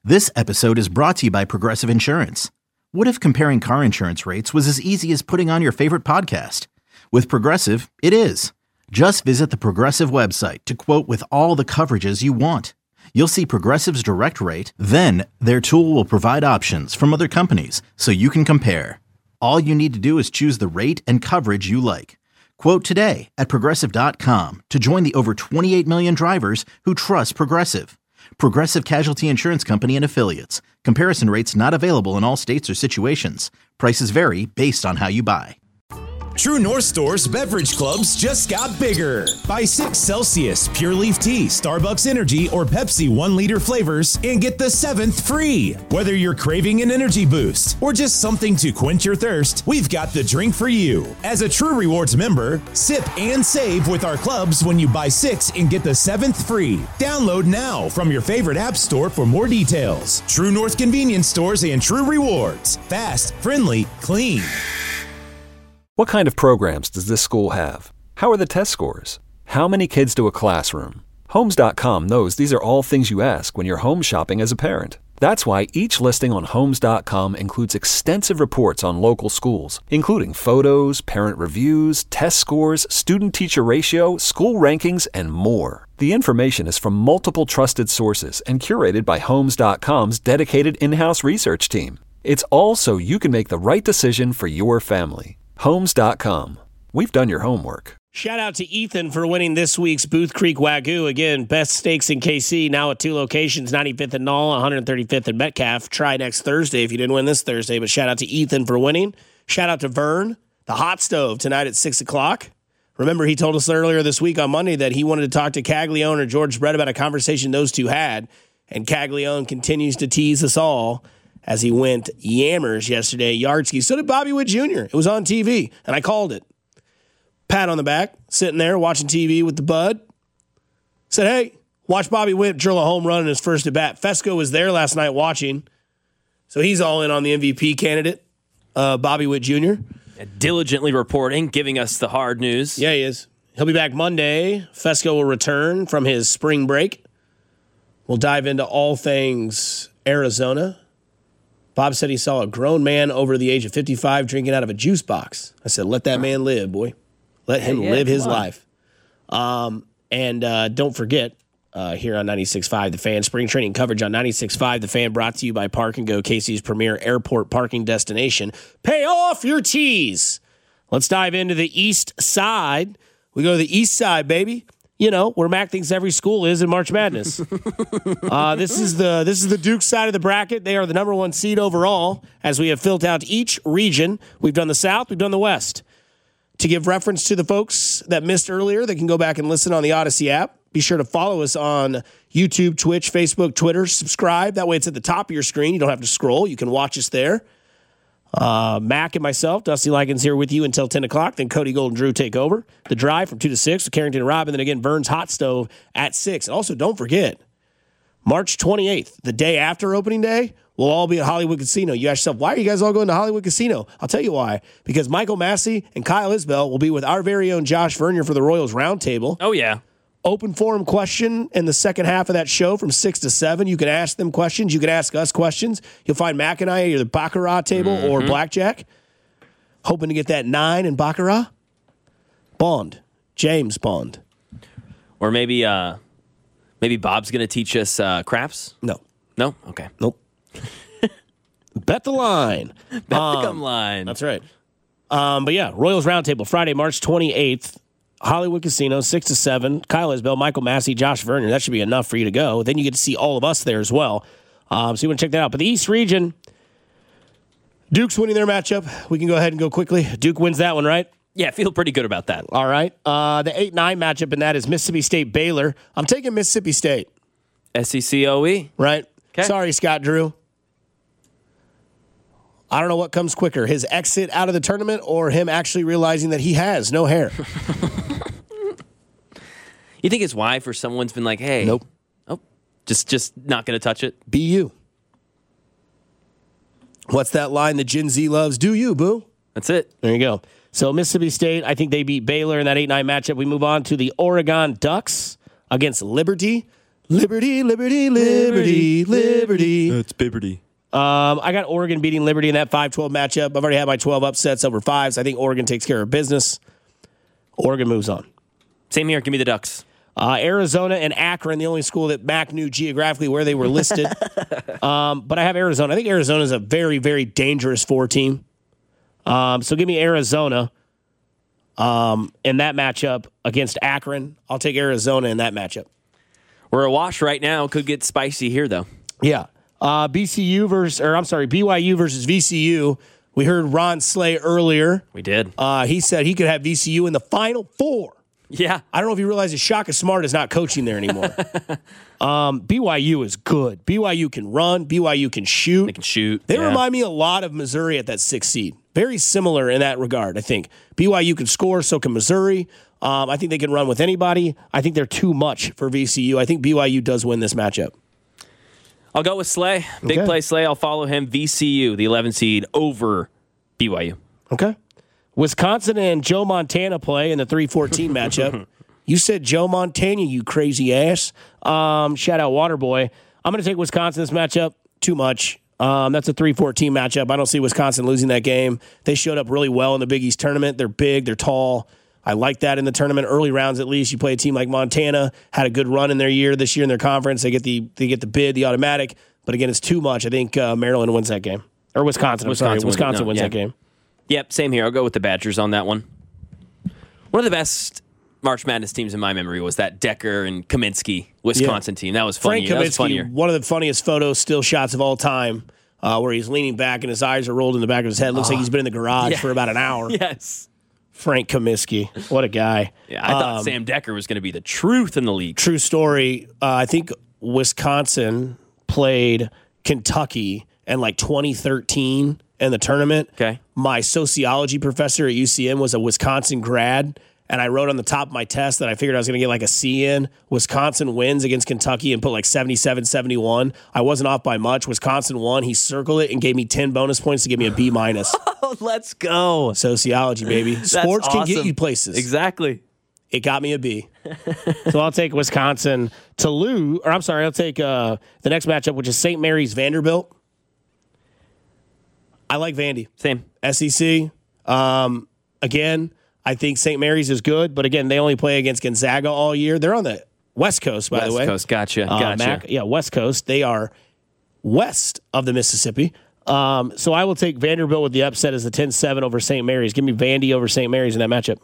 This episode is brought to you by Progressive Insurance. What if comparing car insurance rates was as easy as putting on your favorite podcast? With Progressive, it is. Just visit the Progressive website to quote with all the coverages you want. You'll see Progressive's direct rate, then their tool will provide options from other companies so you can compare. All you need to do is choose the rate and coverage you like. Quote today at Progressive.com to join the over 28 million drivers who trust Progressive. Progressive Casualty Insurance Company and Affiliates. Comparison rates not available in all states or situations. Prices vary based on how you buy. True North Store's beverage clubs just got bigger. Buy 6 Celsius, Pure Leaf Tea, Starbucks Energy, or Pepsi 1-liter flavors and get the 7th free. Whether you're craving an energy boost or just something to quench your thirst, we've got the drink for you. As a True Rewards member, sip and save with our clubs when you buy 6 and get the 7th free. Download now from your favorite app store for more details. True North Convenience Stores and True Rewards. Fast, friendly, clean. What kind of programs does this school have? How are the test scores? How many kids do a classroom? Homes.com knows these are all things you ask when you're home shopping as a parent. That's why each listing on Homes.com includes extensive reports on local schools, including photos, parent reviews, test scores, student-teacher ratio, school rankings, and more. The information is from multiple trusted sources and curated by Homes.com's dedicated in-house research team. It's all so you can make the right decision for your family. Homes.com. We've done your homework. Shout out to Ethan for winning this week's Booth Creek Wagyu. Again, best steaks in KC, now at 2 locations, 95th and Knoll, 135th and Metcalf. Try next Thursday if you didn't win this Thursday, but shout out to Ethan for winning. Shout out to Vern, the hot stove, tonight at 6 o'clock. Remember, he told us earlier this week on Monday that he wanted to talk to Caglione or George Brett about a conversation those two had, and Caglione continues to tease us all as he went yammers yesterday, Yardski. So did Bobby Witt Jr. It was on TV, and I called it. Pat on the back, sitting there watching TV with the bud. Said, hey, watch Bobby Witt drill a home run in his first at-bat. Fesco was there last night watching, so he's all in on the MVP candidate, Bobby Witt Jr. Diligently reporting, giving us the hard news. Yeah, he is. He'll be back Monday. Fesco will return from his spring break. We'll dive into all things Arizona. Bob said he saw a grown man over the age of 55 drinking out of a juice box. I said, let that man live, boy. Let him live his life. And don't forget, here on 96.5 The Fan, spring training coverage on 96.5 The Fan, brought to you by Park and Go, KC's premier airport parking destination. Pay off your tees. Let's dive into the east side. We go to the east side, baby. You know, where Mac thinks every school is in March Madness. This is the Duke side of the bracket. They are the number 1 seed overall, as we have filled out each region. We've done the South, we've done the West. To give reference to the folks that missed earlier, they can go back and listen on the Odyssey app. Be sure to follow us on YouTube, Twitch, Facebook, Twitter. Subscribe. That way it's at the top of your screen. You don't have to scroll. You can watch us there. Mac and myself, Dusty Likens, here with you until 10 o'clock. Then Cody Gold and Drew take over. The drive from 2 to 6 with Carrington and Rob. And then again, Vern's Hot Stove at 6. And also, don't forget, March 28th, the day after opening day, we'll all be at Hollywood Casino. You ask yourself, why are you guys all going to Hollywood Casino? I'll tell you why. Because Michael Massey and Kyle Isbell will be with our very own Josh Vernier for the Royals Roundtable. Oh, yeah. Open forum question in the second half of that show from 6 to 7. You can ask them questions. You can ask us questions. You'll find Mac and I at either Baccarat table or Blackjack. Hoping to get that 9 in Baccarat. Bond. James Bond. Or maybe Bob's going to teach us craps? No. No? Okay. Nope. Bet the line. Bet the gum line. That's right. But yeah, Royals Roundtable, Friday, March 28th. Hollywood Casino, 6 to 7. Kyle Isbell, Michael Massey, Josh Vernier. That should be enough for you to go. Then you get to see all of us there as well. So you want to check that out. But the East region, Duke's winning their matchup. We can go ahead and go quickly. Duke wins that one, right? Yeah, feel pretty good about that. All right. The 8-9 matchup in that is Mississippi State Baylor. I'm taking Mississippi State. SECOE. Right. Okay. Sorry, Scott Drew. I don't know what comes quicker, his exit out of the tournament or him actually realizing that he has no hair. You think his wife or someone's been like, hey. Nope. Oh, just not going to touch it? Be you. What's that line that Gen Z loves? Do you, boo? That's it. There you go. So Mississippi State, I think they beat Baylor in that 8-9 matchup. We move on to the Oregon Ducks against Liberty. Liberty, liberty, liberty, liberty. It's Liberty. I got Oregon beating Liberty in that 5-12 matchup. I've already had my 12 upsets over 5s. I think Oregon takes care of business. Oregon moves on. Same here. Give me the Ducks. Arizona and Akron, the only school that Mac knew geographically where they were listed. But I have Arizona. I think Arizona is a very, very dangerous 4 team. So give me Arizona in that matchup against Akron. I'll take Arizona in that matchup. We're a wash right now. Could get spicy here, though. Yeah. BYU versus VCU. We heard Ron Slay earlier. We did. He said he could have VCU in the Final Four. Yeah. I don't know if you realize that Shaka Smart is not coaching there anymore. BYU is good. BYU can run. BYU can shoot. They can shoot. They remind me a lot of Missouri at that 6th seed. Very similar in that regard, I think. BYU can score, so can Missouri. I think they can run with anybody. I think they're too much for VCU. I think BYU does win this matchup. I'll go with Slay. Big play Slay. I'll follow him. VCU, the 11 seed, over BYU. Okay. Wisconsin and Joe Montana play in the 3-14 matchup. You said Joe Montana, you crazy ass. Shout out Waterboy. I'm going to take Wisconsin this matchup. Too much. That's a 3-14 matchup. I don't see Wisconsin losing that game. They showed up really well in the Big East tournament. They're big. They're tall. I like that in the tournament. Early rounds, at least. You play a team like Montana, had a good run in their year this year in their conference. They get the bid, the automatic. But again, it's too much. I think Maryland wins that game. Or Wisconsin. Wisconsin wins that game. Yep, same here. I'll go with the Badgers on that one. One of the best March Madness teams in my memory was that Decker and Kaminsky Wisconsin team. That was funny. Frank Kaminsky, that was funnier. One of the funniest photo still shots of all time, where he's leaning back and his eyes are rolled in the back of his head. Looks like he's been in the garage for about an hour. Yes. Frank Kaminsky. What a guy. Yeah, I thought Sam Decker was going to be the truth in the league. True story. I think Wisconsin played Kentucky in like 2013 in the tournament. Okay. My sociology professor at UCM was a Wisconsin grad, and I wrote on the top of my test that I figured I was going to get like a C in. Wisconsin wins against Kentucky and put like 77-71. I wasn't off by much. Wisconsin won. He circled it and gave me 10 bonus points to give me a B-. Oh, let's go. Sociology, baby. Sports can get you places. Exactly. It got me a B. So I'll take Wisconsin to lose. Or I'm sorry, I'll take the next matchup, which is St. Mary's Vanderbilt. I like Vandy. Same. SEC. Again, I think St. Mary's is good, but again, they only play against Gonzaga all year. They're on the West Coast, by the way. West Coast, gotcha. West Coast. They are west of the Mississippi. So I will take Vanderbilt with the upset as the 10-7 over St. Mary's. Give me Vandy over St. Mary's in that matchup.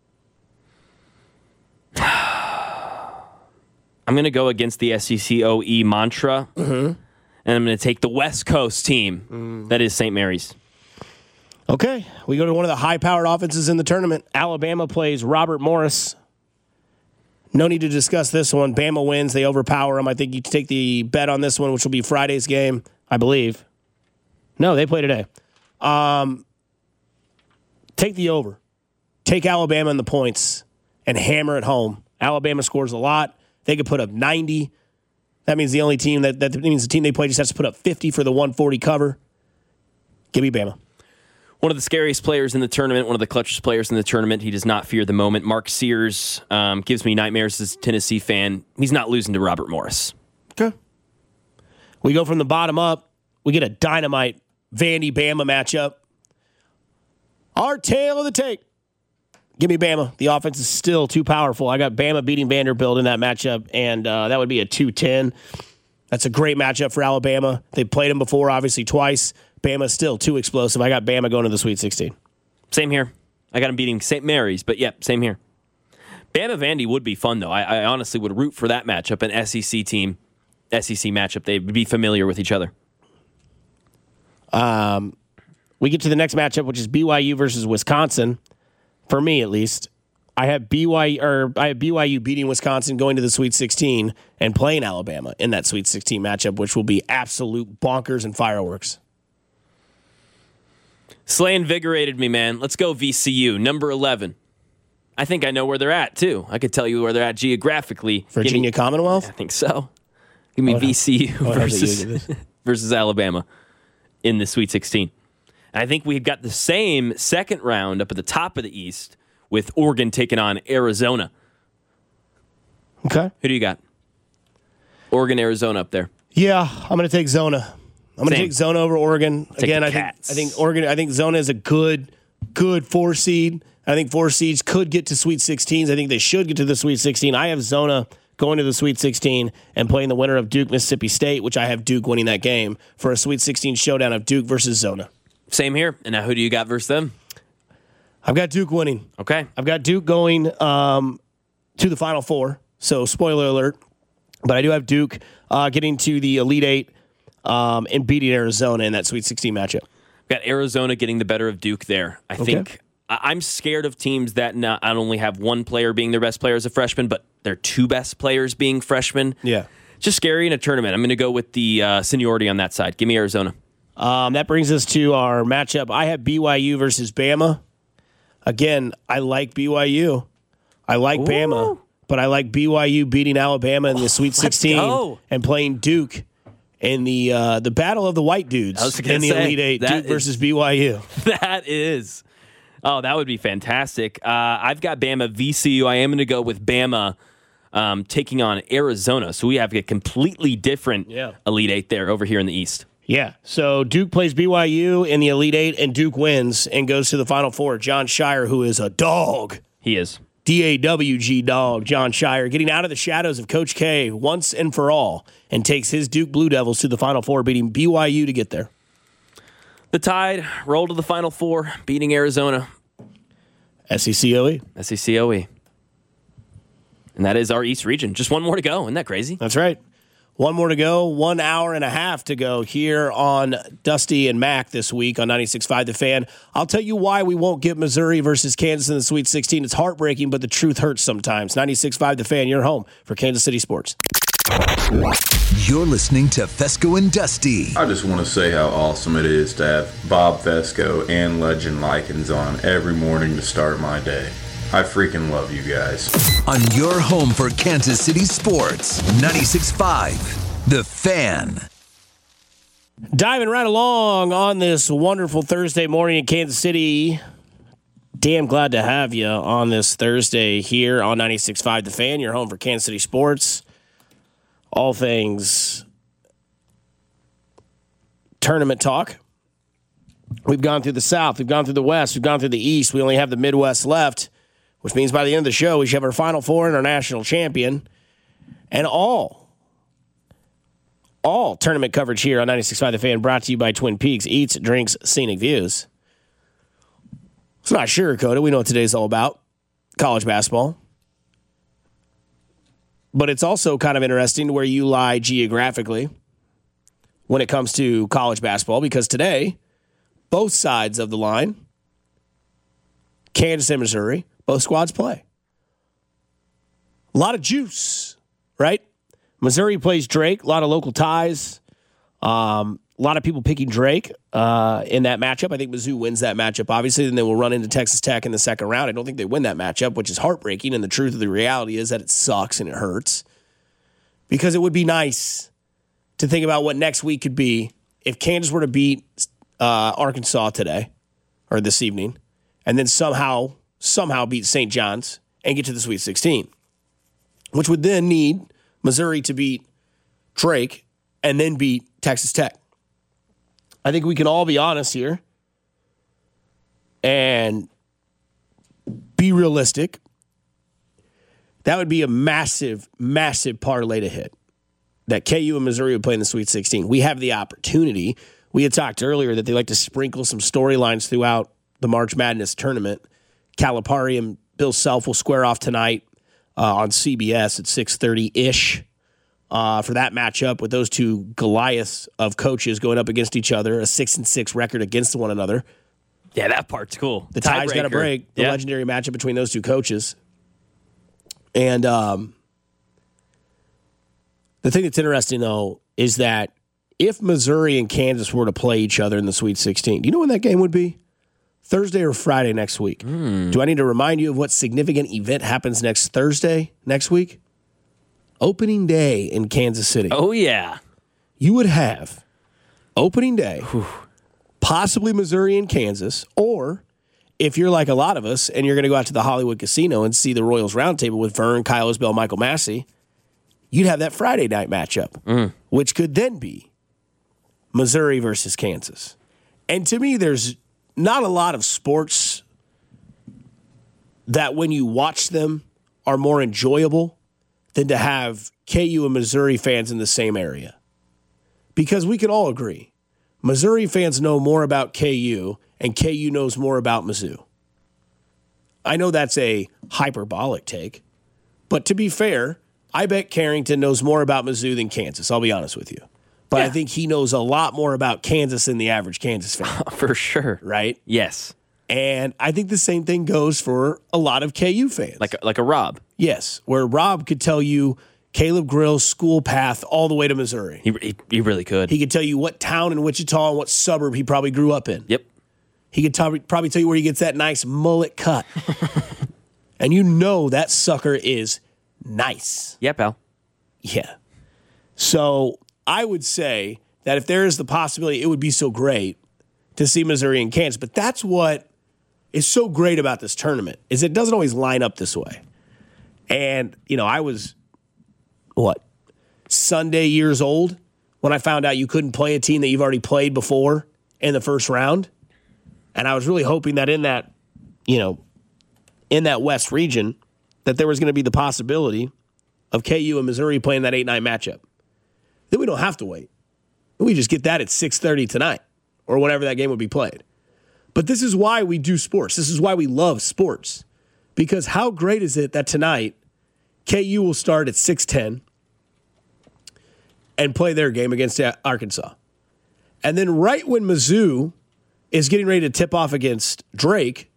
I'm going to go against the SEC OE mantra, and I'm going to take the West Coast team. That is St. Mary's. Okay, we go to one of the high-powered offenses in the tournament. Alabama plays Robert Morris. No need to discuss this one. Bama wins. They overpower them. I think you take the bet on this one, which will be Friday's game, I believe. No, they play today. Take the over. Take Alabama in the points and hammer it home. Alabama scores a lot. They could put up 90. That means the only team that means the team they play just has to put up 50 for the 140 cover. Give me Bama. One of the scariest players in the tournament, one of the clutchest players in the tournament. He does not fear the moment. Mark Sears gives me nightmares as a Tennessee fan. He's not losing to Robert Morris. Okay. We go from the bottom up. We get a dynamite Vandy-Bama matchup. Our tail of the tape. Give me Bama. The offense is still too powerful. I got Bama beating Vanderbilt in that matchup, and that would be a 2-10. That's a great matchup for Alabama. They've played them before, obviously, twice. Bama's still too explosive. I got Bama going to the Sweet 16. Same here. I got him beating St. Mary's, but yep, same here. Bama-Vandy would be fun, though. I honestly would root for that matchup, an SEC team, SEC matchup. They'd be familiar with each other. We get to the next matchup, which is BYU versus Wisconsin. For me, at least, I have BYU beating Wisconsin, going to the Sweet 16, and playing Alabama in that Sweet 16 matchup, which will be absolute bonkers and fireworks. Slay invigorated me, man. Let's go VCU, number 11. I think I know where they're at, too. I could tell you where they're at geographically. Virginia Commonwealth? I think so. Give me VCU versus Alabama in the Sweet 16. And I think we've got the same second round up at the top of the East with Oregon taking on Arizona. Okay. Who do you got? Oregon, Arizona up there. Yeah, I'm going to take Zona. I'm going to take Zona over Oregon. Again, I think Zona is a good 4 seed. I think 4 seeds could get to Sweet 16s. I think they should get to the Sweet 16. I have Zona going to the Sweet 16 and playing the winner of Duke, Mississippi State, which I have Duke winning that game for a Sweet 16 showdown of Duke versus Zona. Same here. And now who do you got versus them? I've got Duke winning. Okay. I've got Duke going to the Final Four. So spoiler alert. But I do have Duke getting to the Elite Eight and beating Arizona in that Sweet 16 matchup. Got Arizona getting the better of Duke there. I think I'm scared of teams that not only have one player being their best player as a freshman, but their 2 best players being freshmen. Yeah. Just scary in a tournament. I'm going to go with the seniority on that side. Give me Arizona. That brings us to our matchup. I have BYU versus Bama. Again, I like BYU. I like Bama, but I like BYU beating Alabama in the Sweet 16 and playing Duke in the battle of the white dudes in the Elite Eight. Duke versus BYU. That would be fantastic. I've got Bama VCU. I am going to go with Bama taking on Arizona. So we have a completely different Elite Eight there over here in the East. Yeah, so Duke plays BYU in the Elite Eight, and Duke wins and goes to the Final Four. John Shire, who is a dog. He is. DAWG dog, John Shire, getting out of the shadows of Coach K once and for all and takes his Duke Blue Devils to the Final Four, beating BYU to get there. The Tide roll to the Final Four, beating Arizona. SECOE. SECOE. And that is our East region. Just one more to go. Isn't that crazy? That's right. One more to go, 1 hour and a half to go here on Dusty and Mac this week on 96.5 The Fan. I'll tell you why we won't get Missouri versus Kansas in the Sweet 16. It's heartbreaking, but the truth hurts sometimes. 96.5 The Fan, your home for Kansas City sports. You're listening to Fesco and Dusty. I just want to say how awesome it is to have Bob Fesco and Legend Likens on every morning to start my day. I freaking love you guys. On your home for Kansas City sports, 96.5 The Fan. Diving right along on this wonderful Thursday morning in Kansas City. Damn glad to have you on this Thursday here on 96.5 The Fan, your home for Kansas City sports. All things tournament talk. We've gone through the South. We've gone through the West. We've gone through the East. We only have the Midwest left, which means by the end of the show, we should have our Final Four and our national champion. And all tournament coverage here on 96.5 The Fan, brought to you by Twin Peaks Eats, Drinks, Scenic Views. It's not sugarcoated. We know what today's all about. College basketball. But it's also kind of interesting where you lie geographically when it comes to college basketball, because today, both sides of the line, Kansas and Missouri, both squads play. A lot of juice, right? Missouri plays Drake, a lot of local ties. A lot of people picking Drake in that matchup. I think Mizzou wins that matchup, obviously. Then they will run into Texas Tech in the second round. I don't think they win that matchup, which is heartbreaking. And the truth of the reality is that it sucks and it hurts. Because it would be nice to think about what next week could be if Kansas were to beat Arkansas today or this evening, and then somehow beat St. John's and get to the Sweet 16, which would then need Missouri to beat Drake and then beat Texas Tech. I think we can all be honest here and be realistic. That would be a massive, massive parlay to hit, that KU and Missouri would play in the Sweet 16. We have the opportunity. We had talked earlier that they like to sprinkle some storylines throughout the March Madness tournament. Calipari and Bill Self will square off tonight on CBS at 6:30-ish for that matchup with those two Goliaths of coaches going up against each other, a 6-6 record against one another. Yeah, that part's cool. The tie's got to break. The legendary matchup between those two coaches. And the thing that's interesting, though, is that if Missouri and Kansas were to play each other in the Sweet 16, do you know when that game would be? Thursday or Friday next week? Do I need to remind you of what significant event happens next Thursday next week? Opening day in Kansas City. Oh, yeah. You would have opening day, possibly Missouri and Kansas, or if you're like a lot of us and you're going to go out to the Hollywood Casino and see the Royals Roundtable with Vern, Kyle Isbell, Michael Massey, you'd have that Friday night matchup, which could then be Missouri versus Kansas. And to me, there's not a lot of sports that when you watch them are more enjoyable than to have KU and Missouri fans in the same area. Because we can all agree, Missouri fans know more about KU and KU knows more about Mizzou. I know that's a hyperbolic take, but to be fair, I bet Carrington knows more about Mizzou than Kansas. I'll be honest with you. But I think he knows a lot more about Kansas than the average Kansas fan. For sure. Right? Yes. And I think the same thing goes for a lot of KU fans. Like a Rob. Yes, where Rob could tell you Caleb Grill's school path all the way to Missouri. He really could. He could tell you what town in Wichita and what suburb he probably grew up in. Yep. He could probably tell you where he gets that nice mullet cut. And you know that sucker is nice. Yeah, pal. Yeah. So I would say that if there is the possibility, it would be so great to see Missouri and Kansas. But that's what is so great about this tournament, is it doesn't always line up this way. And, I was, Sunday years old when I found out you couldn't play a team that you've already played before in the first round. And I was really hoping that in that West region, that there was going to be the possibility of KU and Missouri playing that 8-9 matchup. Then we don't have to wait. We just get that at 6:30 tonight or whenever that game would be played. But this is why we do sports. This is why we love sports. Because how great is it that tonight KU will start at 6:10 and play their game against Arkansas. And then right when Mizzou is getting ready to tip off against Drake,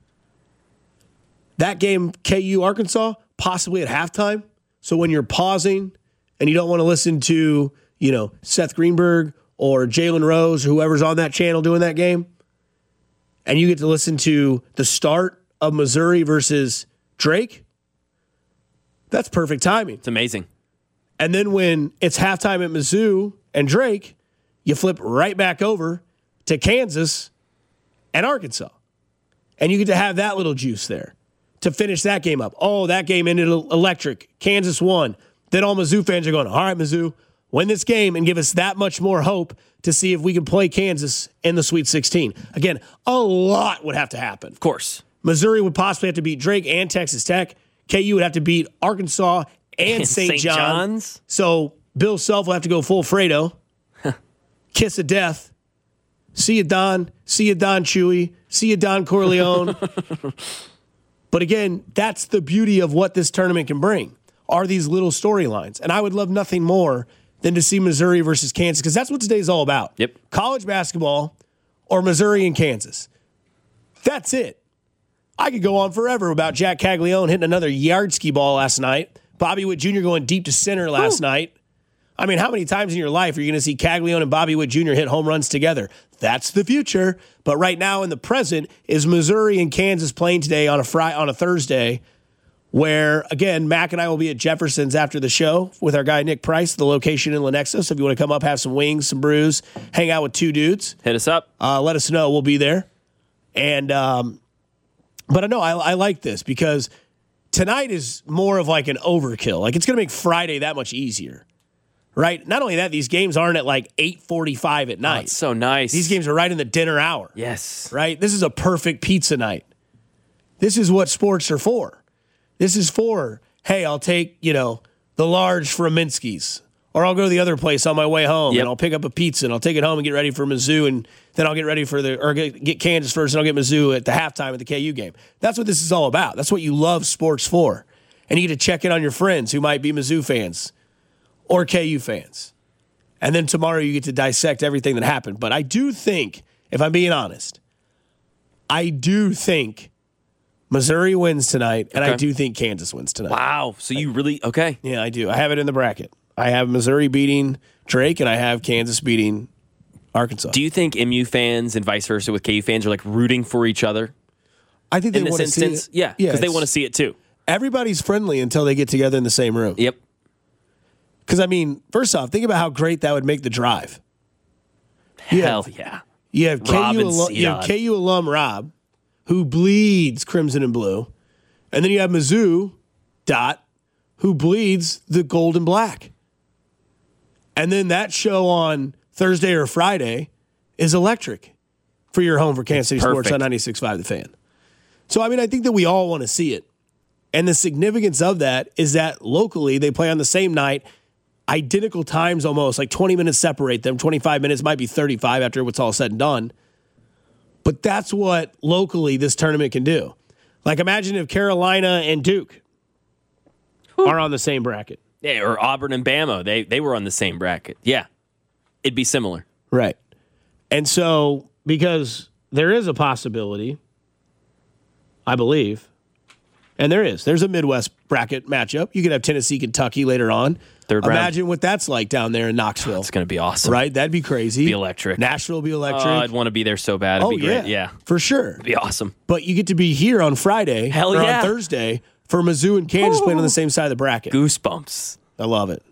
that game, KU-Arkansas, possibly at halftime. So when you're pausing and you don't want to listen to, Seth Greenberg or Jalen Rose or whoever's on that channel doing that game, and you get to listen to the start of Missouri versus Drake, that's perfect timing. It's amazing. And then when it's halftime at Mizzou and Drake, you flip right back over to Kansas and Arkansas. And you get to have that little juice there to finish that game up. Oh, that game ended electric. Kansas won. Then all Mizzou fans are going, all right, Mizzou, win this game and give us that much more hope to see if we can play Kansas in the Sweet 16. Again, a lot would have to happen. Of course. Missouri would possibly have to beat Drake and Texas Tech. KU would have to beat Arkansas and St. John's. So Bill Self will have to go full Fredo. Kiss of death. See you, Don. See you, Don Chewy. See you, Don Corleone. But again, that's the beauty of what this tournament can bring, are these little storylines. And I would love nothing more than to see Missouri versus Kansas, because that's what today's all about. Yep. College basketball or Missouri and Kansas. That's it. I could go on forever about Jack Caglione hitting another Yardski ball last night, Bobby Witt Jr. going deep to center last night. I mean, how many times in your life are you going to see Caglione and Bobby Witt Jr. hit home runs together? That's the future. But right now in the present is Missouri and Kansas playing today on a Thursday, where, again, Mac and I will be at Jefferson's after the show with our guy Nick Price, the location in Lenexa. So if you want to come up, have some wings, some brews, hang out with two dudes, hit us up. Let us know. We'll be there. And but I know I like this because tonight is more of like an overkill. Like, it's going to make Friday that much easier. Right? Not only that, these games aren't at like 8:45 at night. It's so nice. These games are right in the dinner hour. Yes. Right? This is a perfect pizza night. This is what sports are for. This is for, hey, I'll take, the large from Minsky's. Or I'll go to the other place on my way home and I'll pick up a pizza and I'll take it home and get ready for Mizzou, and then I'll get ready for get Kansas first and I'll get Mizzou at the halftime of the KU game. That's what this is all about. That's what you love sports for. And you get to check in on your friends who might be Mizzou fans or KU fans. And then tomorrow you get to dissect everything that happened. But I do think, if I'm being honest, I do think Missouri wins tonight, and I do think Kansas wins tonight. Wow. So you really, okay. Yeah, I do. I have it in the bracket. I have Missouri beating Drake, and I have Kansas beating Arkansas. Do you think MU fans and vice versa with KU fans are like rooting for each other? I think they want to see it. Yeah, because they want to see it too. Everybody's friendly until they get together in the same room. Yep. Because, I mean, first off, think about how great that would make the drive. Hell yeah. You have KU alum Rob, who bleeds crimson and blue. And then you have Mizzou, Dot, who bleeds the gold and black. And then that show on Thursday or Friday is electric for your home for Kansas City Sports on 96.5 The Fan. So, I think that we all want to see it. And the significance of that is that locally they play on the same night, identical times almost, like 20 minutes separate them. 25 minutes, might be 35 after it's all said and done. But that's what locally this tournament can do. Like imagine if Carolina and Duke are on the same bracket. Yeah, or Auburn and Bama. They were on the same bracket. Yeah, it'd be similar. Right. And so, because there is a possibility, I believe, and there's a Midwest bracket matchup. You could have Tennessee, Kentucky later on. Third round. Imagine what that's like down there in Knoxville. It's going to be awesome. Right? That'd be crazy. Be electric. Nashville will be electric. I'd want to be there so bad. It'd be great. Yeah. For sure. It'd be awesome. But you get to be here on Friday Hell or yeah. on Thursday for Mizzou and Kansas playing on the same side of the bracket. Goosebumps. I love it.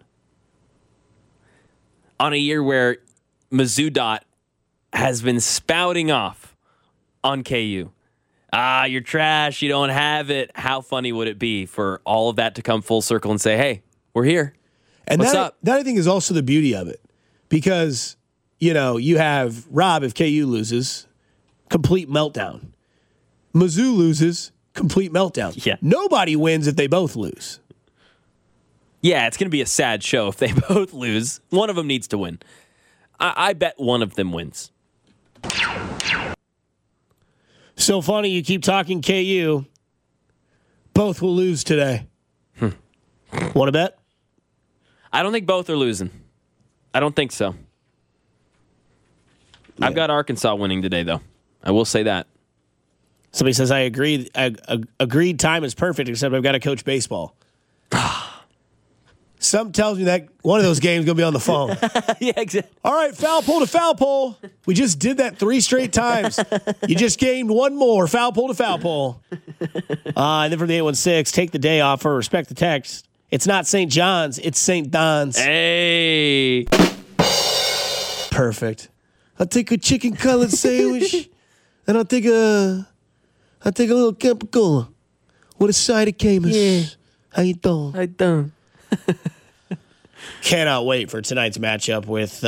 On a year where Mizzou Dot has been spouting off on KU. You're trash. You don't have it. How funny would it be for all of that to come full circle and say, hey, we're here. And What's up? That I think is also the beauty of it. Because, you have Rob, if KU loses, complete meltdown. Mizzou loses, complete meltdown. Yeah. Nobody wins if they both lose. Yeah, it's going to be a sad show if they both lose. One of them needs to win. I bet one of them wins. So funny, you keep talking KU. Both will lose today. Want to bet? I don't think both are losing. I don't think so. I've got Arkansas winning today, though. I will say that. Somebody says, I agree. Agreed time is perfect, except I've got to coach baseball. Something tells me that one of those games is going to be on the phone. Yeah, exactly. All right, foul pole to foul pole. We just did that 3 straight times. You just gained one more. Foul pole to foul pole. And then from the 816, take the day off or respect the text. It's not St. John's, it's St. Don's. Hey. Perfect. I'll take a chicken cutlet sandwich, and I'll take a little Capicola with a side of Camus. Yeah. How you doing? I don't. Cannot wait for tonight's matchup with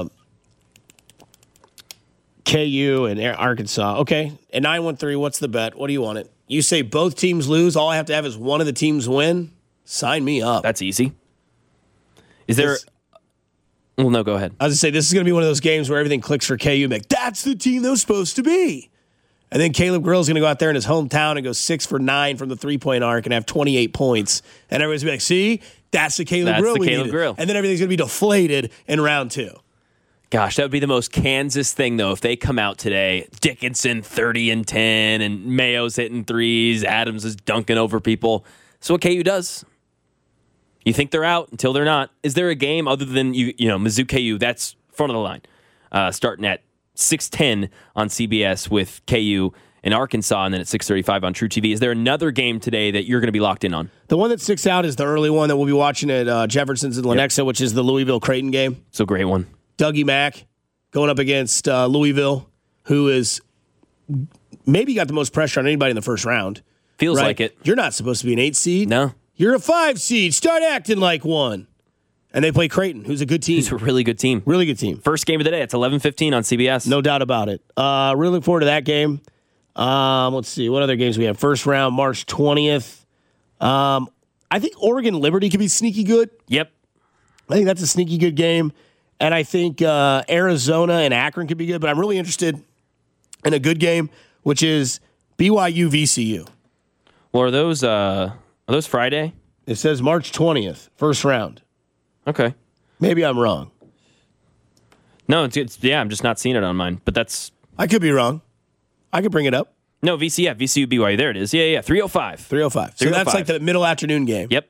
KU and Arkansas. Okay, at 913, what's the bet? What do you want it? You say both teams lose. All I have to have is one of the teams win. Sign me up. That's easy. Is there... Well, no, go ahead. I was going to say, this is going to be one of those games where everything clicks for KU. Like, that's the team that was supposed to be. And then Caleb Grill's going to go out there in his hometown and go 6 for 9 from the three-point arc and have 28 points. And everybody's going to be like, see, that's the Caleb Grill we needed. And then everything's going to be deflated in round 2. Gosh, that would be the most Kansas thing, though, if they come out today. Dickinson 30 and 10, and Mayo's hitting threes. Adams is dunking over people. That's what KU does. You think they're out until they're not. Is there a game other than Mizzou KU? That's front of the line, starting at 6:10 on CBS with KU and Arkansas, and then at 6:35 on True TV. Is there another game today that you're going to be locked in on? The one that sticks out is the early one that we'll be watching at Jefferson's and Lenexa, which is the Louisville-Creighton game. It's a great one. Dougie Mack going up against Louisville, who is maybe got the most pressure on anybody in the first round. Feels like it. You're not supposed to be an 8 seed. No. You're a 5 seed. Start acting like one. And they play Creighton, who's a good team. It's a really good team. Really good team. First game of the day. It's 11:15 on CBS. No doubt about it. Really looking forward to that game. Let's see. What other games we have? First round, March 20th. I think Oregon Liberty could be sneaky good. Yep. I think that's a sneaky good game. And I think Arizona and Akron could be good. But I'm really interested in a good game, which is BYU VCU. Well, are those Friday? It says March 20th, first round. Okay. Maybe I'm wrong. No, it's I'm just not seeing it on mine. But that's... I could be wrong. I could bring it up. No, VCU BYU. There it is. Yeah. 3:05. 3:05. So that's like the middle afternoon game. Yep.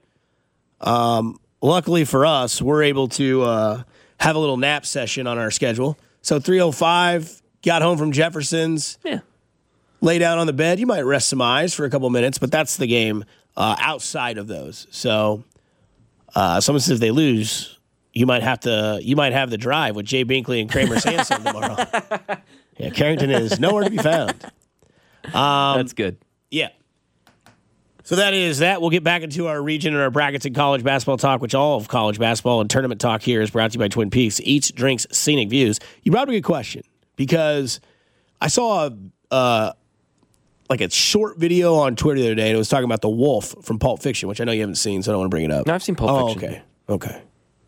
Luckily for us, we're able to have a little nap session on our schedule. So 3:05, got home from Jefferson's. Yeah. Lay down on the bed. You might rest some eyes for a couple minutes, but that's the game outside of those. So someone says if they lose, you might have the drive with Jay Binkley and Kramer Sansom tomorrow. Yeah, Carrington is nowhere to be found. That's good. Yeah. So that is that. We'll get back into our region and our brackets and college basketball talk, which all of college basketball and tournament talk here is brought to you by Twin Peaks. Eats, drinks, scenic views. You brought up a good question because I saw a short video on Twitter the other day, and it was talking about the wolf from Pulp Fiction, which I know you haven't seen, so I don't want to bring it up. No, I've seen Pulp Fiction. Okay.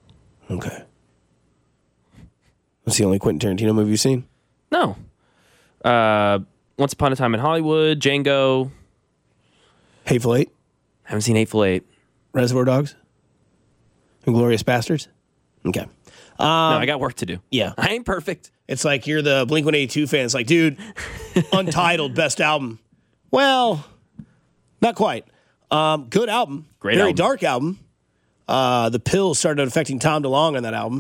That's the only Quentin Tarantino movie you've seen? No. Once Upon a Time in Hollywood, Django. Hateful Eight? Haven't seen Hateful Eight. Reservoir Dogs? Inglourious Bastards? Okay. No, I got work to do. Yeah. I ain't perfect. It's like you're the Blink-182 fan. It's like, dude, Untitled, best album. Well, not quite. Good album. Great Very album. dark album. The pills started affecting Tom DeLonge on that album.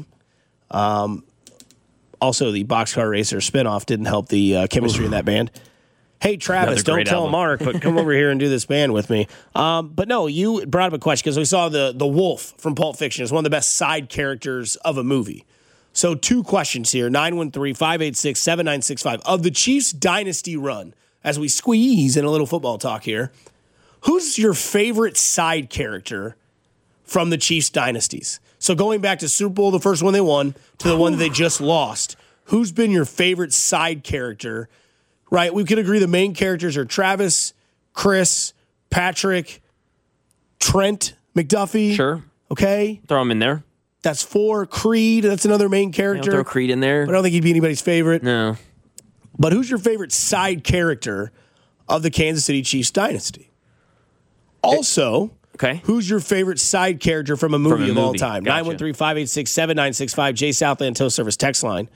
Also, the Boxcar Racer spinoff didn't help the chemistry in that band. Hey, Travis, Another don't great tell album. Mark, but come over here and do this band with me. But no, you brought up a question because we saw the wolf from Pulp Fiction is one of the best side characters of a movie. So 2 questions here, 913-586-7965. Of the Chiefs dynasty run, as we squeeze in a little football talk here, who's your favorite side character from the Chiefs dynasties? So going back to Super Bowl, the first one they won, to the one that they just lost, who's been your favorite side character? Right, we can agree the main characters are Travis, Chris, Patrick, Trent, McDuffie. Sure. Okay, Throw him in there. that's 4. Creed, that's another main I'll character. throw Creed in there. But I don't think he'd be anybody's favorite. No. But who's your favorite side character of the Kansas City Chiefs dynasty? Also, Okay. who's your favorite side character from a movie of all movie. time? Gotcha. 913-586-7965, J Southland Tow Service text line.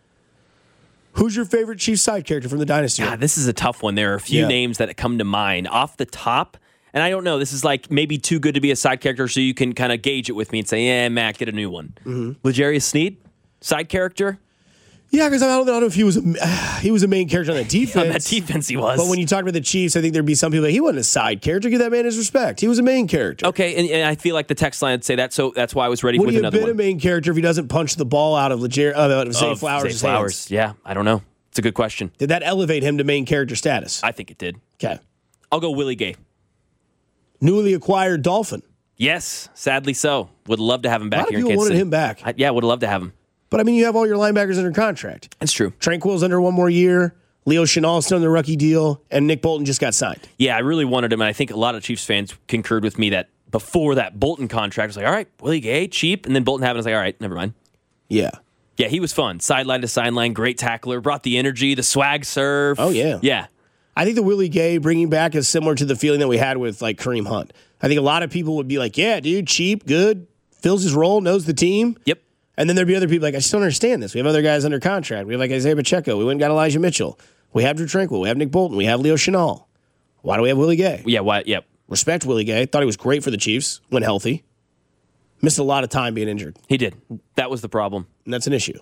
Who's your favorite Chiefs side character from the dynasty? God, this is a tough one. There are a few names that come to mind off the top. And I don't know. This is like maybe too good to be a side character, so you can kind of gauge it with me and say, yeah, Matt, get a new one. L'Jarius Sneed, side character? Yeah, because I don't know if he was a main character on the defense. On that defense he was. But when you talk about the Chiefs, I think there'd be some people like, he wasn't a side character. Give that man his respect. He was a main character. Okay, and I feel like the text line would say that, so that's why I was ready Would with he have another been a one. main character if he doesn't punch the ball out of Zay Flowers' Zay Flowers. Yeah, I don't know. It's a good question. Did that elevate him to main character status? I think it did. Okay. I'll go Willie Gay. Newly acquired Dolphin. Yes, sadly so. Would love to have him A back lot of here in people Kansas wanted City. him back. Would love to have him. But, I mean, you have all your linebackers under contract. That's true. Tranquil's under one more year. Leo Chenal still on the rookie deal. And Nick Bolton just got signed. Yeah, I really wanted him, and I think a lot of Chiefs fans concurred with me that before that Bolton contract, I was like, all right, Willie Gay, cheap. And then Bolton happened, I was like, all right, never mind. Yeah. Yeah, he was fun. Sideline to sideline, great tackler, brought the energy, the swag surf. Oh, yeah. Yeah. I think the Willie Gay bringing back is similar to the feeling that we had with, like, Kareem Hunt. I think a lot of people would be like, yeah, dude, cheap, good, fills his role, knows the team. Yep. And then there'd be other people like, I just don't understand this. We have other guys under contract. We have like Isaiah Pacheco. We went and got Elijah Mitchell. We have Drew Tranquil. We have Nick Bolton. We have Leo Chenal. Why do we have Willie Gay? Yeah, what? Yep. Respect Willie Gay. Thought he was great for the Chiefs when healthy. Missed a lot of time being injured. He did. That was the problem. And that's an issue.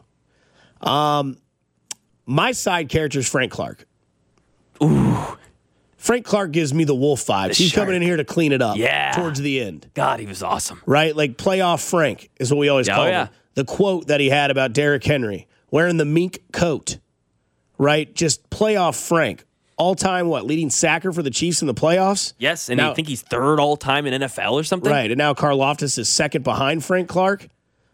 My side character is Frank Clark. Ooh. Frank Clark gives me the wolf vibes. He's coming in here to clean it up Yeah. towards the end. God, he was awesome. Right? Like playoff Frank is what we always call him. The quote that he had about Derrick Henry, wearing the mink coat, right? Just playoff Frank. All-time, leading sacker for the Chiefs in the playoffs? Yes, and now, I think he's third all-time in NFL or something. Right, and now Karlaftis is second behind Frank Clark.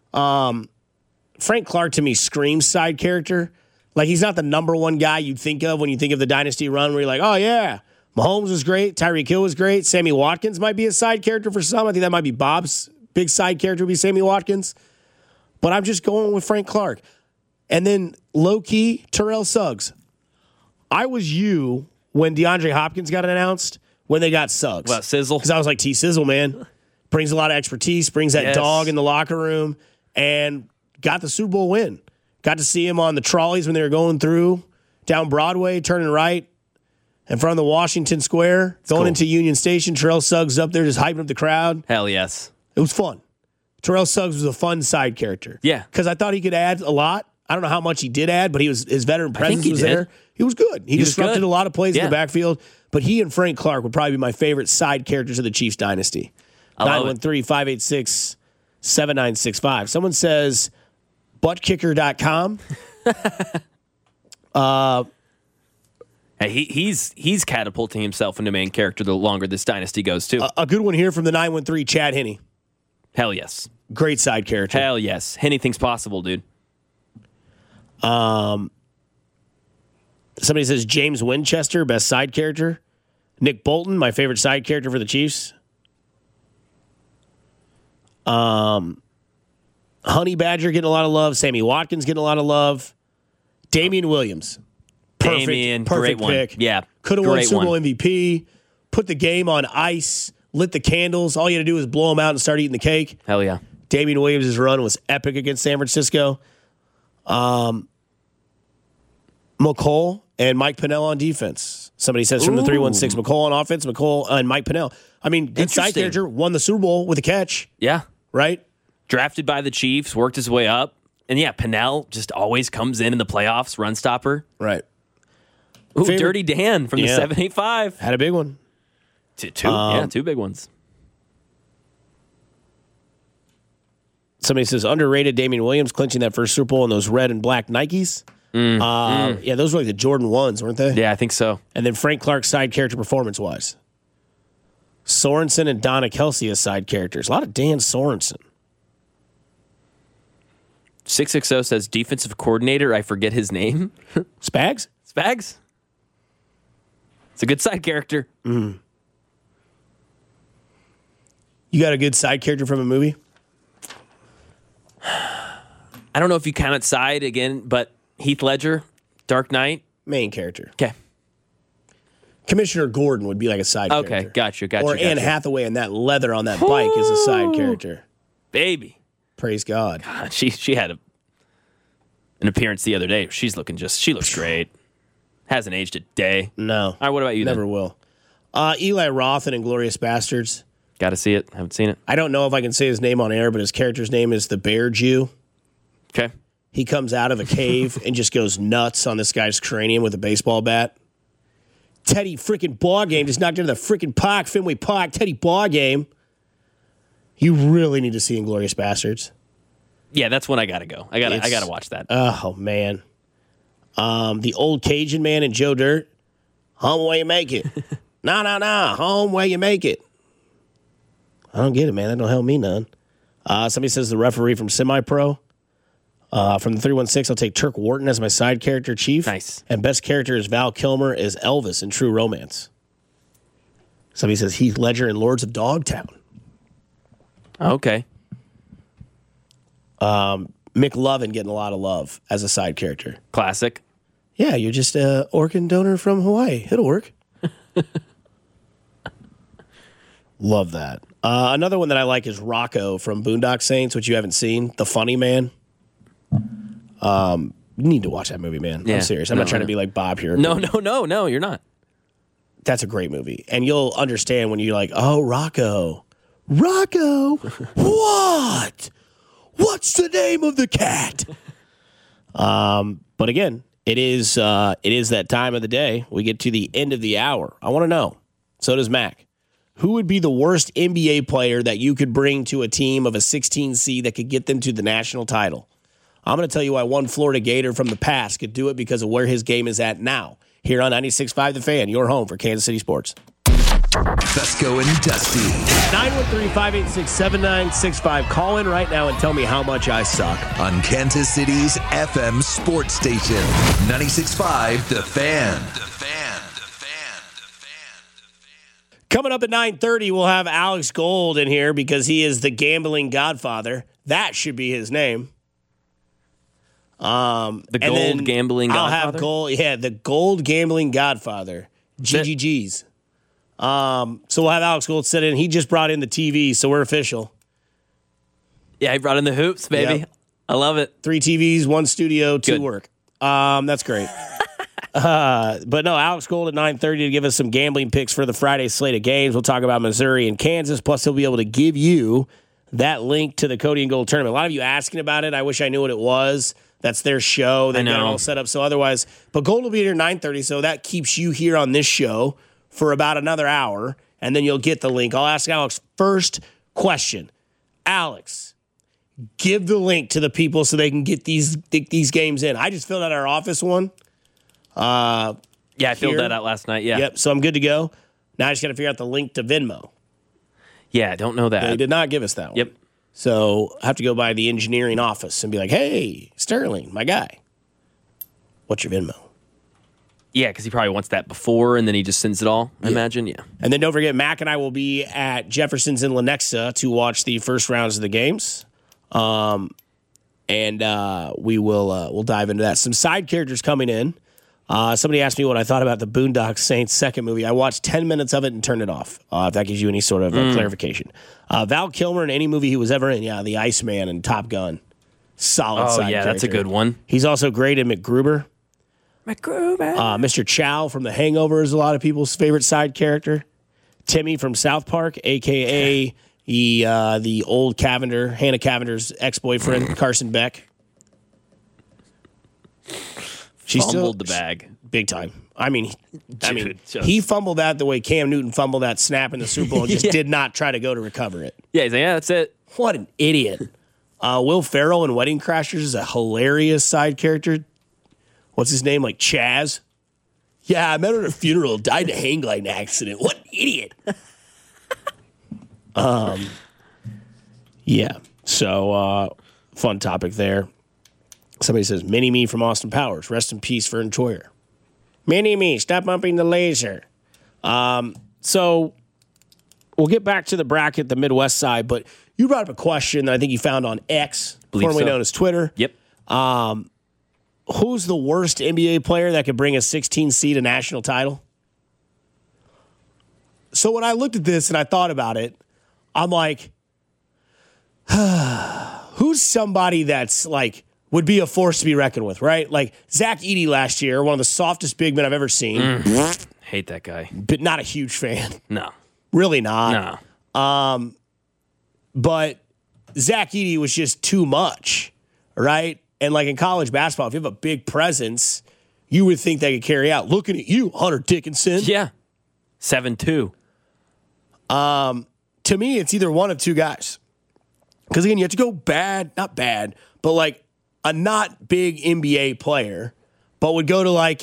Frank Clark, to me, screams side character. Like, he's not the number one guy you'd think of when you think of the dynasty run where you're like, oh, yeah, Mahomes was great, Tyreek Hill was great, Sammy Watkins might be a side character for some. I think that might be Bob's big side character would be Sammy Watkins. But I'm just going with Frank Clark. And then, low-key, Terrell Suggs. I was you when DeAndre Hopkins got announced, when they got Suggs. Well, Sizzle. Because I was like, T-Sizzle, man. Brings a lot of expertise, brings that dog in the locker room, and got the Super Bowl win. Got to see him on the trolleys when they were going through down Broadway, turning right in front of the Washington Square, going into Union Station. Terrell Suggs up there just hyping up the crowd. Hell yes. It was fun. Terrell Suggs was a fun side character. Yeah. Because I thought he could add a lot. I don't know how much he did add, but his veteran presence was did. there. He was good. He disrupted a lot of plays in the Yeah. backfield. But he and Frank Clark would probably be my favorite side characters of the Chiefs dynasty. I love it. 913-586-7965. Someone says buttkicker.com. Hey, he's catapulting himself into main character the longer this dynasty goes, too. A good one here from the 913, Chad Henne. Hell yes. Great side character. Hell yes. Anything's possible, dude. Somebody says James Winchester, best side character. Nick Bolton, my favorite side character for the Chiefs. Honey Badger getting a lot of love. Sammy Watkins getting a lot of love. Damian Williams. Perfect great pick. One. Yeah. Could have won Super Bowl MVP. Put the game on ice. Lit the candles. All you had to do was blow them out and start eating the cake. Hell yeah. Damian Williams' run was epic against San Francisco. McCole and Mike Pennell on defense. Somebody says from the 316. McCole on offense, McCole and Mike Pennell. I mean, good side character. Won the Super Bowl with a catch. Yeah. Right? Drafted by the Chiefs, worked his way up. And yeah, Pennell just always comes in the playoffs, run stopper. Right. Ooh, Dirty Dan from the 785. Had a big one. Two big ones. Somebody says underrated Damian Williams clinching that first Super Bowl in those red and black Nikes. Yeah, those were like the Jordan 1s, weren't they? Yeah, I think so. And then Frank Clark's side character performance-wise. Sorensen and Donna Kelsey as side characters. A lot of Dan Sorensen. 660 says defensive coordinator. I forget his name. Spags? Spags. It's a good side character. You got a good side character from a movie? I don't know if you count it side again, but Heath Ledger, Dark Knight. Main character. Okay. Commissioner Gordon would be like a side character. Okay, got you. Or Anne Hathaway and that leather on that bike is a side character. Baby. Praise God. She had an appearance the other day. She looks great. Hasn't aged a day. No. All right, what about you? Never will. Eli Roth in Inglourious Bastards. Got to see it. Haven't seen it. I don't know if I can say his name on air, but his character's name is the Bear Jew. Okay. He comes out of a cave and just goes nuts on this guy's cranium with a baseball bat. Teddy freaking Ballgame just knocked into the freaking park, Fenway Park. Teddy Ballgame. You really need to see Inglourious Bastards. Yeah, that's when I gotta go. I gotta watch that. Oh man. The old Cajun man and Joe Dirt. Home where you make it. No. Home where you make it. I don't get it, man. That don't help me none. Somebody says the referee from Semi-Pro. From the 316, I'll take Turk Wharton as my side character chief. Nice. And best character is Val Kilmer as Elvis in True Romance. Somebody says Heath Ledger in Lords of Dogtown. Okay. McLovin getting a lot of love as a side character. Classic. Yeah, you're just an organ donor from Hawaii. It'll work. Love that. Another one that I like is Rocco from Boondock Saints, which you haven't seen. The Funny Man. You need to watch that movie, man. Yeah. I'm serious. I'm not trying to be like Bob here. No, you're not. That's a great movie. And you'll understand when you're like, oh, Rocco. What? What's the name of the cat? But again, it is that time of the day. We get to the end of the hour. I want to know. So does Mac. Who would be the worst NBA player that you could bring to a team of a 16 seed that could get them to the national title? I'm going to tell you why one Florida Gator from the past could do it because of where his game is at now. Here on 96.5 The Fan, your home for Kansas City sports. Fesco and Dusty. 913-586-7965. Call in right now and tell me how much I suck. On Kansas City's FM sports station. 96.5 The Fan. Coming up at 9:30, we'll have Alex Gold in here because he is the gambling godfather. That should be his name. The Gold Gambling Godfather? I'll have Gold. Yeah, the Gold Gambling Godfather. GGGs. So we'll have Alex Gold sit in. He just brought in the TV, so we're official. Yeah, he brought in the hoops, baby. Yep. I love it. 3 TVs, 1 studio, 2 Good. work. That's great. But no, Alex Gold at 9:30 to give us some gambling picks for the Friday slate of games. We'll talk about Missouri and Kansas. Plus, he'll be able to give you that link to the Cody and Gold tournament. A lot of you asking about it. I wish I knew what it was. That's their show. They got it all set up. So otherwise, but Gold will be here at 9:30. So that keeps you here on this show for about another hour, and then you'll get the link. I'll ask Alex first question. Alex, give the link to the people so they can get these games in. I just filled out our office one. Yeah, I filled here. that out last night. Yeah. Yep. So I'm good to go. Now I just got to figure out the link to Venmo. Yeah, I don't know that. They did not give us that one. Yep. So I have to go by the engineering office and be like, hey, Sterling, my guy, what's your Venmo? Yeah, because he probably wants that before, and then he just sends it all, I imagine. Yeah. And then don't forget, Mac and I will be at Jefferson's in Lenexa to watch the first rounds of the games. And we'll dive into that. Some side characters coming in. Somebody asked me what I thought about the Boondock Saints second movie. I watched 10 minutes of it and turned it off, if that gives you any sort of clarification. Val Kilmer in any movie he was ever in, the Iceman and Top Gun. Solid side character. That's a good one. He's also great in MacGruber. MacGruber. Mr. Chow from The Hangover is a lot of people's favorite side character. Timmy from South Park, a.k.a. the old Hannah Cavender's ex-boyfriend, Carson Beck. She Fumbled the bag. Big time. I mean, just- he fumbled that the way Cam Newton fumbled that snap in the Super Bowl and just did not try to go to recover it. Yeah, he's like, that's it. What an idiot. Will Ferrell in Wedding Crashers is a hilarious side character. What's his name? Like Chaz? Yeah, I met her at a funeral, died in a hang gliding accident. What an idiot. Yeah. So, fun topic there. Somebody says, Mini-Me from Austin Powers. Rest in peace, Vern Troyer. Mini-Me, stop bumping the laser. So, we'll get back to the bracket, the Midwest side, but you brought up a question that I think you found on X, formerly known as Twitter. Yep. Who's the worst NBA player that could bring a 16 seed a national title? So when I looked at this and I thought about it, I'm like, who's somebody that's like would be a force to be reckoned with, right? Like Zach Edey last year, one of the softest big men I've ever seen. Hate that guy. But not a huge fan. No. Really not. No. But Zach Edey was just too much, right? And like in college basketball, if you have a big presence, you would think they could carry out. Looking at you, Hunter Dickinson. Yeah. 7-2. To me, it's either one of two guys. Because again, you have to go not bad, but like a not big NBA player, but would go to like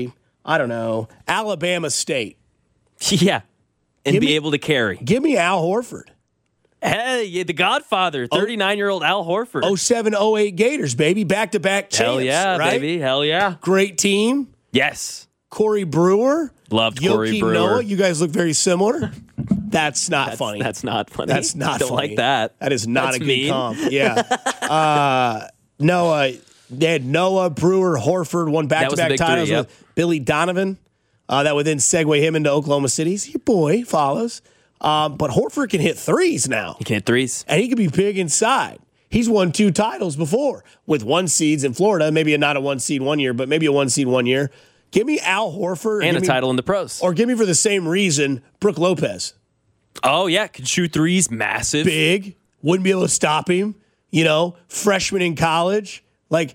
Alabama State. Yeah. And be able to carry. Give me Al Horford. Hey, the Godfather, 39-year-old Al Horford. 07-08 Gators, baby. Back-to-back champs. Hell yeah, right? baby. Hell yeah. Great team. Yes. Corey Brewer. Loved Corey Joakim Brewer. Noah. You guys look very similar. That's not funny. That's not funny. That's not Don't funny. like that. That is not That's a good mean. comp. Yeah. Noah. They had Noah, Brewer, Horford won back-to-back big titles three, yep. with Billy Donovan. That would then segue him into Oklahoma City. Your boy follows. But Horford can hit threes now. He can hit threes. And he can be big inside. He's won 2 titles before with 1 seeds in Florida. Maybe not a 1 seed one year, but maybe a 1 seed one year. Give me Al Horford. And a title in the pros. Or give me for the same reason, Brook Lopez. Oh, yeah. Can shoot threes. Massive. Big. Wouldn't be able to stop him. Freshman in college. Like,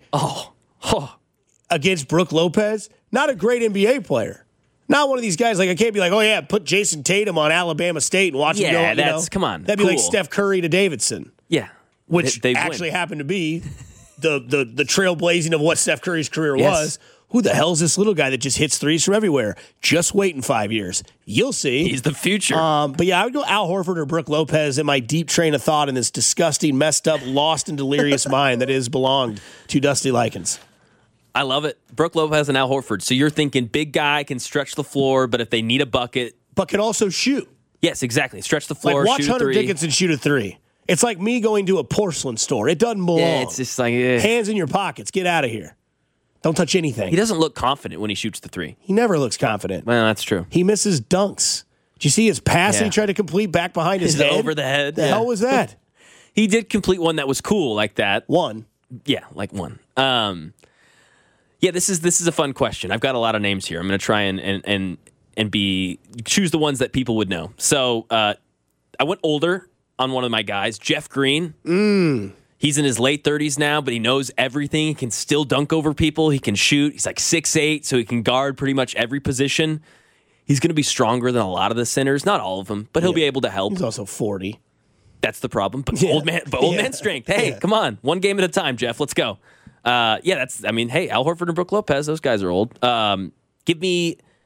against Brook Lopez. Not a great NBA player. Not one of these guys, like I can't be like, oh yeah, put Jason Tatum on Alabama State and watch him go. That's come on. That'd be like cool. Steph Curry to Davidson. Yeah. Which They actually win. happened to be the trailblazing of what Steph Curry's career Yes. was. Who the hell is this little guy that just hits threes from everywhere? Just wait in 5 years. You'll see. He's the future. But yeah, I would go Al Horford or Brook Lopez in my deep train of thought in this disgusting, messed up, lost and delirious mind that is belonged to Dusty Likens. I love it. Brook Lopez and Al Horford. So you're thinking big guy can stretch the floor, but if they need a bucket. But can also shoot. Yes, exactly. Stretch the floor, Like watch shoot a Hunter three. Dickinson shoot a three. It's like me going to a porcelain store. It doesn't belong. Yeah, it's just like, hands in your pockets. Get out of here. Don't touch anything. he doesn't look confident when he shoots the three. He never looks confident. Well, that's true. He misses dunks. Did you see his pass that he tried to complete back behind his head? Over the head. The hell was that? He did complete one that was cool like that. One. Yeah, like one. Yeah, this is a fun question. I've got a lot of names here. I'm going to try and choose the ones that people would know. So I went older on one of my guys, Jeff Green. He's in his late 30s now, but he knows everything. He can still dunk over people. He can shoot. He's like 6'8", so he can guard pretty much every position. He's going to be stronger than a lot of the centers. Not all of them, but he'll be able to help. He's also 40. That's the problem. But old man strength. Hey, come on. One game at a time, Jeff. Let's go. Hey, Al Horford and Brook Lopez, those guys are old. Give me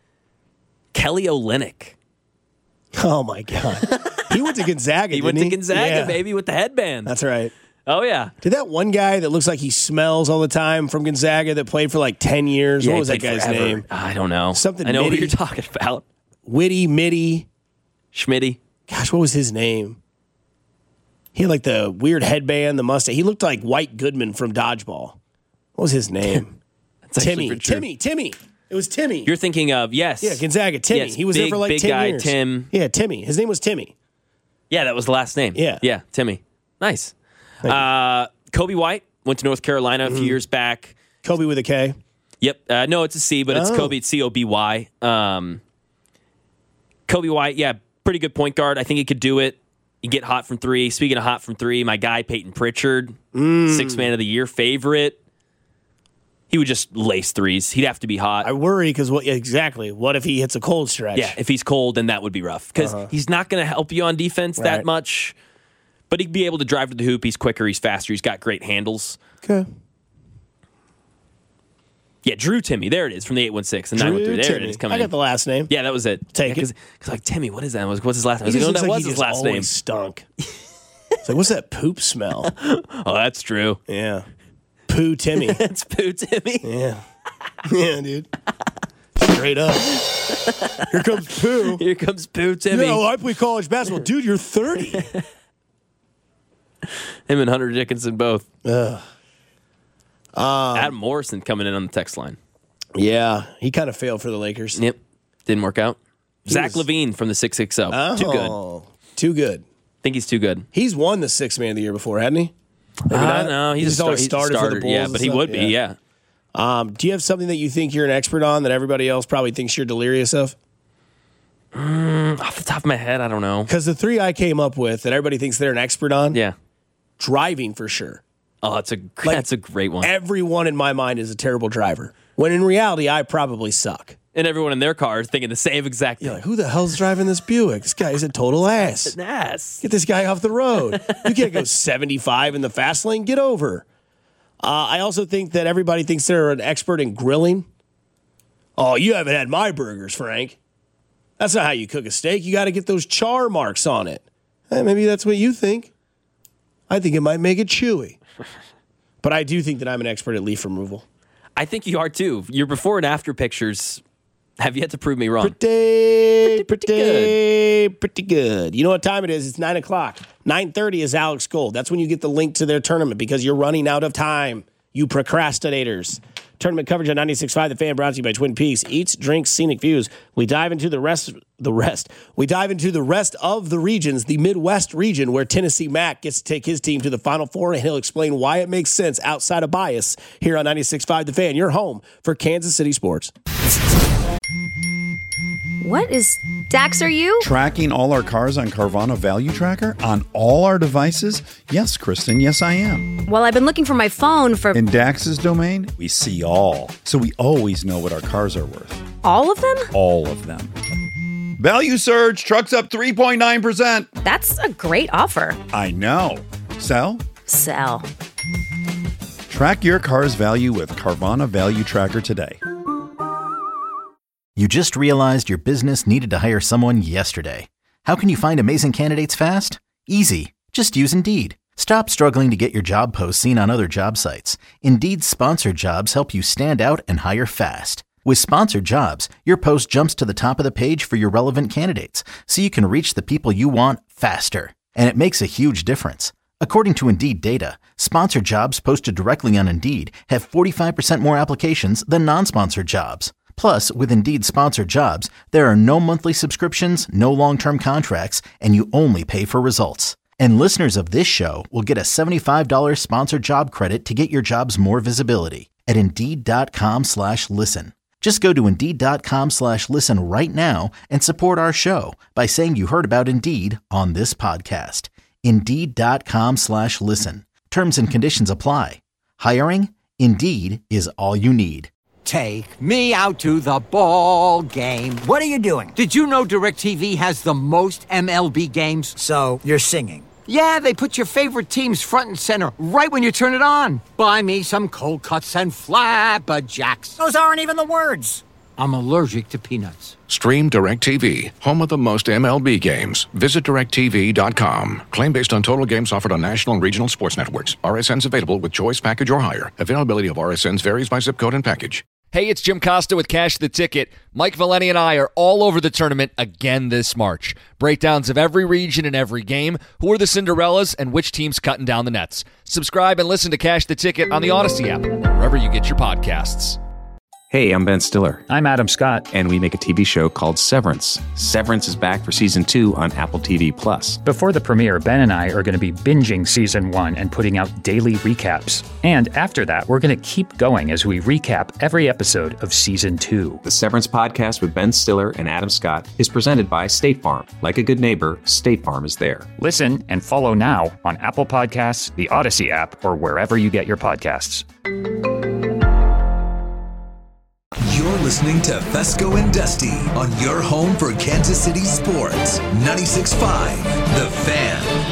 Kelly Olynyk. Oh, my God. He went to Gonzaga, He went to Gonzaga, Yeah. baby, with the headband. That's right. Oh, yeah. Did that one guy that looks like he smells all the time from Gonzaga that played for like 10 years? Yeah, what he was that played guy's forever. name? I don't know. Something I know what Mitty. you're talking about. Mitty. Schmitty. Gosh, what was his name? He had like the weird headband, the mustache. He looked like White Goodman from Dodgeball. What was his name? Timmy. It was Timmy. You're thinking of, yes. Yeah, Gonzaga. Timmy. Yes, he was there for like 10 big guy, years. Tim. Yeah, Timmy. His name was Timmy. Yeah, that was the last name. Yeah. Yeah, Timmy. Nice. Kobe White went to North Carolina a few years back. Kobe with a K. Yep. No, it's a C, but it's Kobe. It's C-O-B-Y. Kobe White, yeah, pretty good point guard. I think he could do it. You get hot from three. Speaking of hot from three, my guy Peyton Pritchard, 6th Man of the Year favorite. He would just lace threes. He'd have to be hot. I worry because exactly. What if he hits a cold stretch? Yeah, if he's cold, then that would be rough because he's not going to help you on defense that much. But he'd be able to drive to the hoop. He's quicker. He's faster. He's got great handles. Okay. Yeah, Drew Timmy. There it is from the 816 and 913. There it is coming I got in. the last name. Yeah, that was it. Take it. Because like, Timmy, what is that? What's his last name? I was He like, just no, looks that like was he his just last name. always stunk. It's like, what's that poop smell? Oh, that's true. Yeah. Poo Timmy. It's Poo Timmy. Yeah. Yeah, dude. Straight up. Here comes Pooh. Here comes Poo Timmy. Yo, I play college basketball. Dude, you're 30. Him and Hunter Dickinson both. Adam Morrison coming in on the text line. Yeah. He kind of failed for the Lakers. Yep. Didn't work out. Zach was- Levine from the 660. Too good. Too good. Think he's too good. He's won the 6th Man of the Year before, hadn't he? Maybe not. No, he's just always started for the Bulls. Yeah, and but he stuff? would be, yeah. Do you have something that you think you're an expert on that everybody else probably thinks you're delirious of? Off the top of my head, I don't know. Because the three I came up with that everybody thinks they're an expert on, Yeah. driving for sure. Oh, that's a great one. Everyone in my mind is a terrible driver, when in reality, I probably suck. And everyone in their car is thinking the same exact You're thing. like, who the hell's driving this Buick? This guy's a total ass. Ass. Get this guy off the road. You can't go 75 in the fast lane. Get over. I also think that everybody thinks they're an expert in grilling. Oh, you haven't had my burgers, Frank. That's not how you cook a steak. You got to get those char marks on it. Maybe that's what you think. I think it might make it chewy. But I do think that I'm an expert at leaf removal. I think you are too. Your before and after pictures have yet to prove me wrong. Pretty good. You know what time it is? It's 9 o'clock. 9:30 is Alex Gold. That's when you get the link to their tournament because you're running out of time, you procrastinators. Tournament coverage on 96.5 The Fan, brought to you by Twin Peaks. Eats, drinks, scenic views. We dive into the rest. We dive into the rest of the regions, the Midwest region, where Tennessee Mac gets to take his team to the Final Four, and he'll explain why it makes sense outside of bias here on 96.5 The Fan, your home for Kansas City sports. What is Dax, are you? Tracking all our cars on Carvana Value Tracker on all our devices? Yes, Kristen, yes, I am. Well, I've been looking for my phone for In Dax's domain, we see all. So we always know what our cars are worth. all of them. All of them. Value surge, trucks up 3.9%. That's a great offer. I know. Sell? Sell. Track your car's value with Carvana Value Tracker today. You just realized your business needed to hire someone yesterday. How can you find amazing candidates fast? Easy. Just use Indeed. Stop struggling to get your job posts seen on other job sites. Indeed's sponsored jobs help you stand out and hire fast. With sponsored jobs, your post jumps to the top of the page for your relevant candidates, so you can reach the people you want faster. And it makes a huge difference. According to Indeed data, sponsored jobs posted directly on Indeed have 45% more applications than non-sponsored jobs. Plus, with Indeed sponsored jobs, there are no monthly subscriptions, no long-term contracts, and you only pay for results. And listeners of this show will get a $75 sponsored job credit to get your jobs more visibility at Indeed.com/listen. Just go to Indeed.com/listen right now and support our show by saying you heard about Indeed on this podcast. Indeed.com/listen. Terms and conditions apply. Hiring? Indeed is all you need. Take me out to the ball game. What are you doing? Did you know DirecTV has the most MLB games? So, you're singing. Yeah, they put your favorite teams front and center right when you turn it on. Buy me some cold cuts and flapjacks. Those aren't even the words. I'm allergic to peanuts. Stream DirecTV, home of the most MLB games. Visit DirecTV.com. Claim based on total games offered on national and regional sports networks. RSNs available with choice package or higher. Availability of RSNs varies by zip code and package. Hey, it's Jim Costa with Cash the Ticket. Mike Valeni and I are all over the tournament again this March. Breakdowns of every region and every game, who are the Cinderellas, and which team's cutting down the nets. Subscribe and listen to Cash the Ticket on the Odyssey app, wherever you get your podcasts. Hey, I'm Ben Stiller. I'm Adam Scott. And we make a TV show called Severance. Severance is back for Season 2 on Apple TV+. Before the premiere, Ben and I are going to be binging Season 1 and putting out daily recaps. And after that, we're going to keep going as we recap every episode of Season 2. The Severance podcast with Ben Stiller and Adam Scott is presented by State Farm. Like a good neighbor, State Farm is there. Listen and follow now on Apple Podcasts, the Odyssey app, or wherever you get your podcasts. You're listening to Fesco and Dusty on your home for Kansas City sports. 96.5, The Fan.